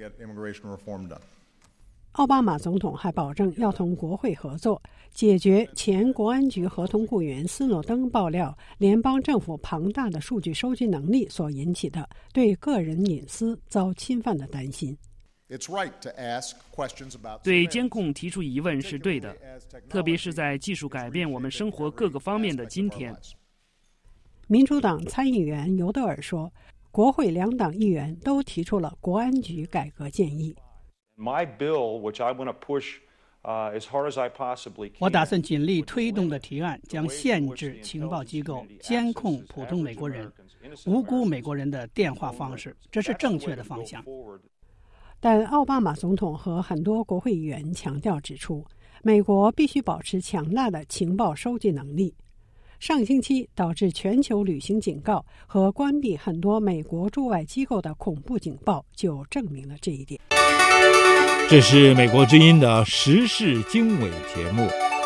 奥巴马总统还保证要同国会合作，解决前国安局合同雇员斯诺登爆料联邦政府庞大的数据收集能力所引起的对个人隐私遭侵犯的担心。 对监控提出疑问是对的，特别是在技术改变我们生活各个方面的今天。 民主党参议员尤德尔说，国会两党议员都提出了国安局改革建议。 我打算尽力推动的提案将限制情报机构监控普通美国人、无辜美国人的电话方式，这是正确的方向。 但奥巴马总统和很多国会议员强调指出，美国必须保持强大的情报收集能力。上星期导致全球旅行警告和关闭很多美国驻外机构的恐怖警报就证明了这一点。 这是美国之音的时事经纬节目。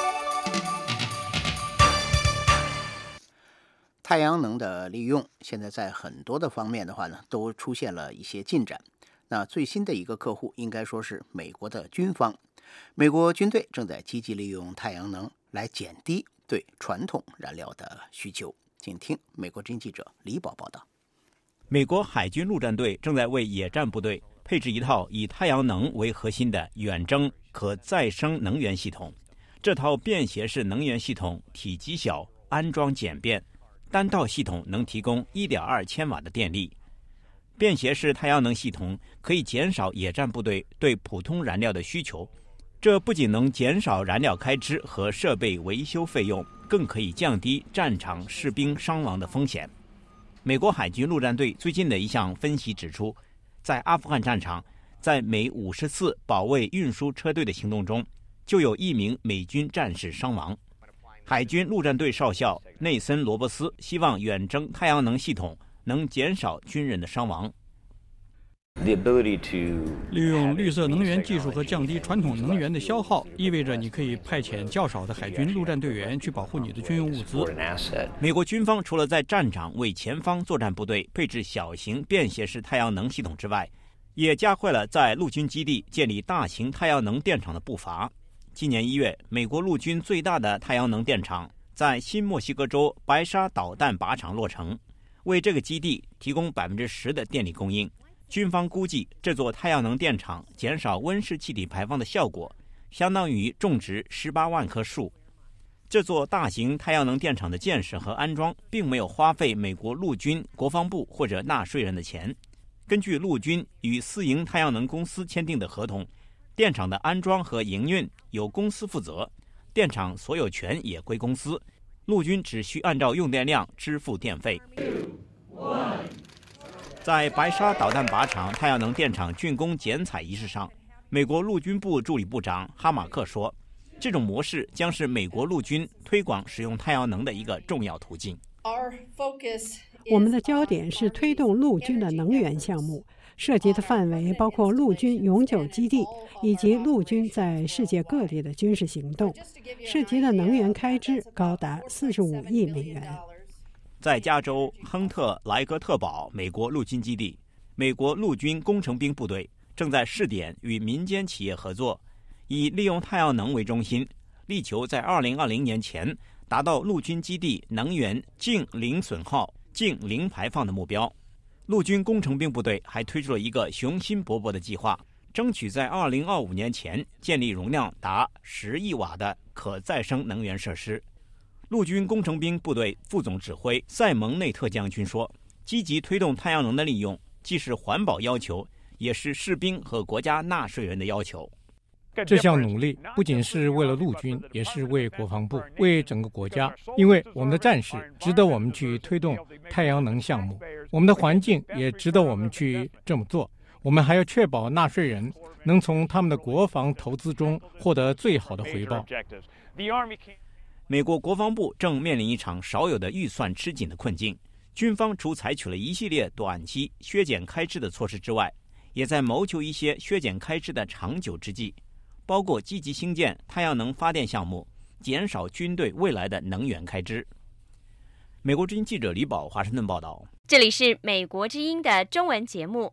太阳能的利用现在在很多的方面的话呢，都出现了一些进展。那最新的一个客户应该说是美国的军方，美国军队正在积极利用太阳能来减低对传统燃料的需求。请听美国之音记者李宝报道。 美国海军陆战队正在为野战部队配置一套以太阳能为核心的远征可再生能源系统。这套便携式能源系统体积小、安装简便， 单道系统能提供 一点二千瓦的电力。便携式太阳能系统可以减少野战部队对普通燃料的需求，这不仅能减少燃料开支和设备维修费用，更可以降低战场士兵伤亡的风险。美国海军陆战队最近的一项分析指出，在阿富汗战场，在每五十次保卫运输车队的行动中，就有一名美军战士伤亡。海军陆战队少校内森·罗伯斯希望远征太阳能系统能减少军人的伤亡。 利用绿色能源技术和降低传统能源的消耗，意味着你可以派遣较少的海军陆战队员去保护你的军用物资。 美国军方除了在战场为前方作战部队配置小型便携式太阳能系统之外，也加快了在陆军基地建立大型太阳能电厂的步伐。今年一月，美国陆军最大的太阳能电厂在新墨西哥州白沙导弹靶场落成，为这个基地提供百分之十的电力供应。军方估计，这座太阳能电厂减少温室气体排放的效果，相当于种植十八万棵树。这座大型太阳能电厂的建设和安装并没有花费美国陆军、国防部或者纳税人的钱。根据陆军与私营太阳能公司签订的合同，电厂的安装和营运由公司负责，电厂所有权也归公司，陆军只需按照用电量支付电费。在白沙导弹靶场太阳能电厂竣工剪彩仪式上，美国陆军部助理部长哈马克说，这种模式将是美国陆军推广使用太阳能的一个重要途径。 我们的焦点是推动陆军的能源项目，涉及的范围包括陆军永久基地以及陆军在世界各地的军事行动，涉及的能源开支高达四十五亿美元。 在加州亨特莱格特堡美国陆军基地，美国陆军工程兵部队正在试点与民间企业合作，以利用太阳能为中心，力求在二零二零年前达到陆军基地能源净零损耗、净零排放的目标。陆军工程兵部队还推出了一个雄心勃勃的计划，争取在二零二五年前建立容量达十亿瓦的可再生能源设施。陆军工程兵部队副总指挥塞蒙内特将军说，积极推动太阳能的利用，既是环保要求，也是士兵和国家纳税人的要求。 这项努力不仅是为了陆军，也是为国防部，为整个国家，因为我们的战士值得我们去推动太阳能项目，我们的环境也值得我们去这么做。我们还要确保纳税人能从他们的国防投资中获得最好的回报。 美国国防部正面临一场少有的预算吃紧的困境，军方除采取了一系列短期削减开支的措施之外，也在谋求一些削减开支的长久之计，包括积极兴建太阳能发电项目，减少军队未来的能源开支。美国之音记者李宝华盛顿报道。 这里是美国之音的中文节目。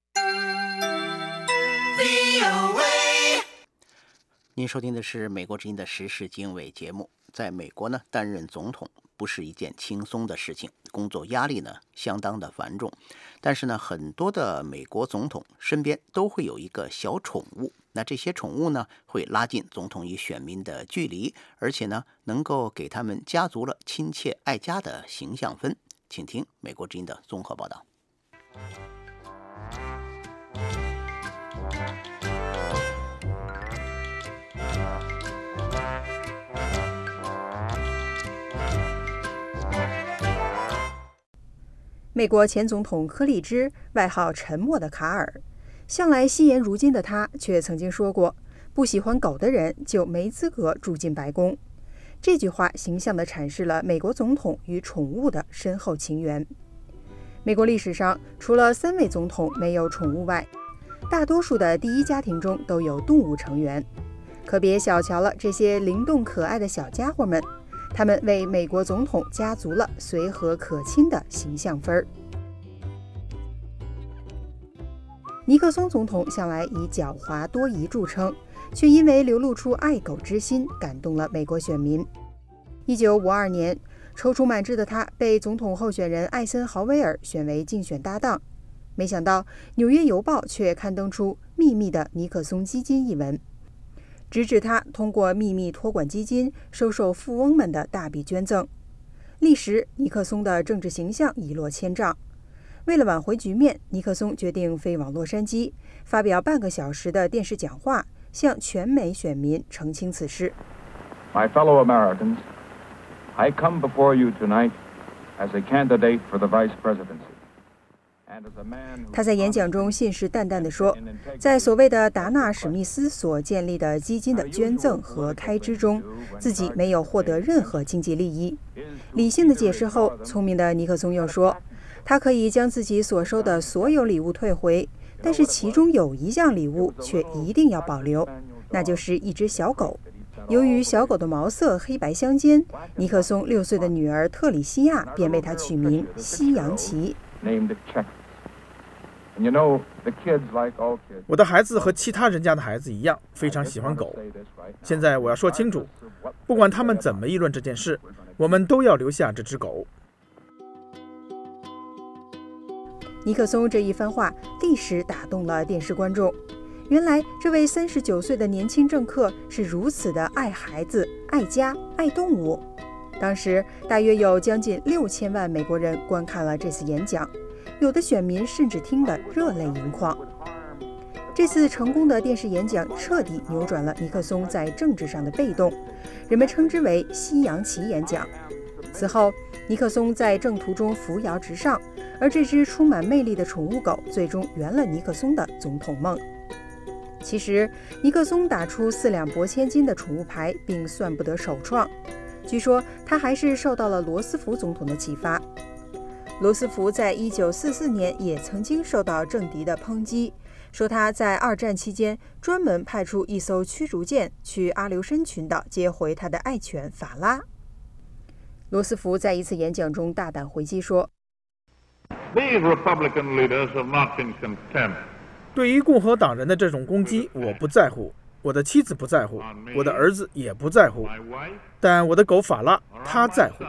您收听的是美国之音的时事经纬节目。在美国呢，担任总统不是一件轻松的事情，工作压力呢相当的繁重。但是呢，很多的美国总统身边都会有一个小宠物，那这些宠物呢会拉近总统与选民的距离，而且呢能够给他们加足了亲切爱家的形象分。请听美国之音的综合报道。 美国前总统柯立芝，外号沉默的卡尔，向来惜言如金的他，却曾经说过，不喜欢狗的人就没资格住进白宫。这句话形象地阐释了美国总统与宠物的深厚情缘。美国历史上，除了三位总统没有宠物外，大多数的第一家庭中都有动物成员。可别小瞧了这些灵动可爱的小家伙们，他们为美国总统加足了随和可亲的形象分儿。尼克松总统向来以狡猾多疑著称，却因为流露出爱狗之心，感动了美国选民。一九五二年，踌躇满志的他被总统候选人艾森豪威尔选为竞选搭档，没想到《纽约邮报》却刊登出《秘密的尼克松基金》一文，直指他通过秘密托管基金收受富翁们的大笔捐赠。 历时尼克松的政治形象一落千丈。为了挽回局面，尼克松决定飞往洛杉矶，发表半个小时的电视讲话，向全美选民澄清此事。 My fellow Americans, I come before you tonight as a candidate for the vice presidency. 他在演讲中信誓旦旦地说，在所谓的达纳·史密斯所建立的基金的捐赠和开支中，自己没有获得任何经济利益。理性的解释后，聪明的尼克松又说，他可以将自己所收的所有礼物退回，但是其中有一项礼物却一定要保留，那就是一只小狗。由于小狗的毛色黑白相间，尼克松六岁的女儿特里西亚便为它取名西洋旗。 我的孩子和其他人家的孩子一样，非常喜欢狗。现在我要说清楚，不管他们怎么议论这件事，我们都要留下这只狗。 尼克松这一番话立时打动了电视观众。原来这位三十九岁的年轻政客是如此的爱孩子、爱家、爱动物。当时大约有将近六千万美国人观看了这次演讲，有的选民甚至听得热泪盈眶。这次成功的电视演讲彻底扭转了尼克松在政治上的被动，人们称之为西洋旗演讲。此后，尼克松在政途中扶摇直上，而这只充满魅力的宠物狗最终圆了尼克松的总统梦。其实，尼克松打出四两拨千斤的宠物牌并算不得首创，据说他还是受到了罗斯福总统的启发。罗斯福在一九四四年也曾经受到政敌的抨击，说他在二战期间专门派出一艘驱逐舰去阿留申群岛接回他的爱犬法拉。罗斯福在一次演讲中大胆回击说， These Republican leaders have not been contempt. 对于共和党人的这种攻击，我不在乎，我的妻子不在乎，我的儿子也不在乎，但我的狗法拉，他在乎。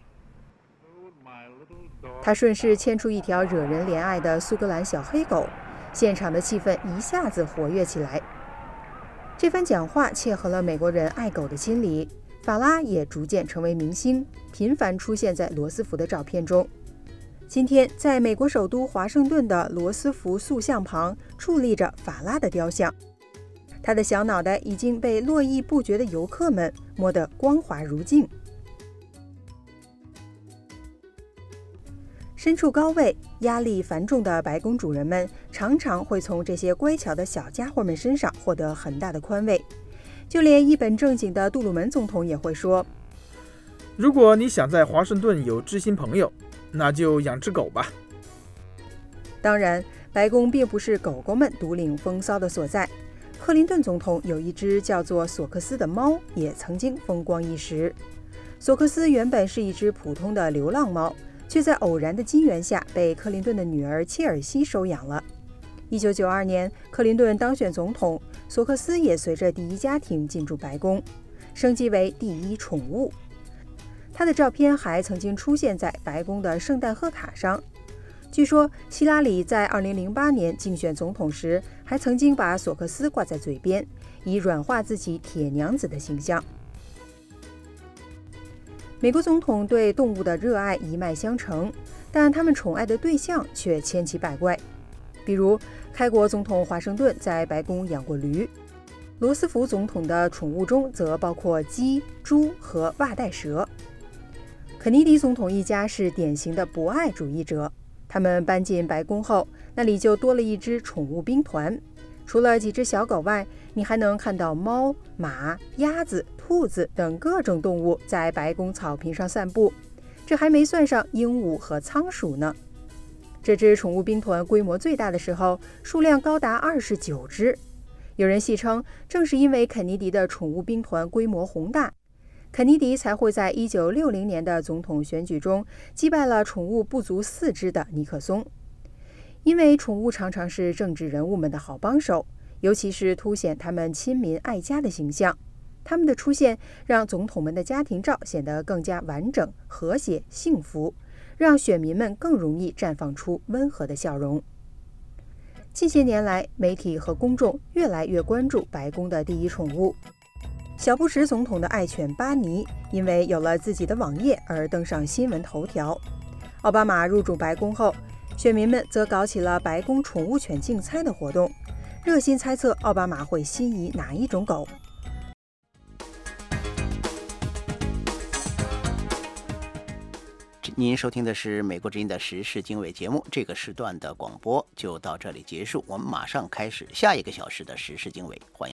他顺势牵出一条惹人怜爱的苏格兰小黑狗，现场的气氛一下子活跃起来。这番讲话切合了美国人爱狗的心理，法拉也逐渐成为明星，频繁出现在罗斯福的照片中。今天，在美国首都华盛顿的罗斯福塑像旁矗立着法拉的雕像，他的小脑袋已经被络绎不绝的游客们摸得光滑如镜。身处高位、压力繁重的白宫主人们常常会从这些乖巧的小家伙们身上获得很大的宽慰，就连一本正经的杜鲁门总统也会说， 如果你想在华盛顿有知心朋友，那就养只狗吧。 当然，白宫并不是狗狗们独领风骚的所在。克林顿总统有一只叫做索克斯的猫，也曾经风光一时。索克斯原本是一只普通的流浪猫，却在偶然的机缘下被克林顿的女儿切尔西收养了。一九九二年，克林顿当选总统，索克斯也随着第一家庭进驻白宫，升级为第一宠物。他的照片还曾经出现在白宫的圣诞贺卡上。据说，希拉里在二零零八年竞选总统时，还曾经把索克斯挂在嘴边，以软化自己铁娘子的形象。美国总统对动物的热爱一脉相承，但他们宠爱的对象却千奇百怪。比如，开国总统华盛顿在白宫养过驴，罗斯福总统的宠物中则包括鸡、猪和袜带蛇。肯尼迪总统一家是典型的博爱主义者，他们搬进白宫后，那里就多了一支宠物兵团。除了几只小狗外，你还能看到猫、马、鸭子、兔子等各种动物在白宫草坪上散步，这还没算上鹦鹉和仓鼠呢。这支宠物兵团规模最大的时候，数量高达二十九只。有人戏称，正是因为肯尼迪的宠物兵团规模宏大，肯尼迪才会在一九六零年的总统选举中击败了宠物不足四只的尼克松。因为宠物常常是政治人物们的好帮手，尤其是凸显他们亲民爱家的形象。他们的出现让总统们的家庭照显得更加完整、和谐、幸福，让选民们更容易绽放出温和的笑容。近些年来，媒体和公众越来越关注白宫的第一宠物。 小布什总统的爱犬巴尼因为有了自己的网页而登上新闻头条。奥巴马入主白宫后，选民们则搞起了白宫宠物犬竞猜的活动，热心猜测奥巴马会心仪哪一种狗。 您收听的是美国之音的时事经纬节目，这个时段的广播就到这里结束，我们马上开始下一个小时的时事经纬，欢迎。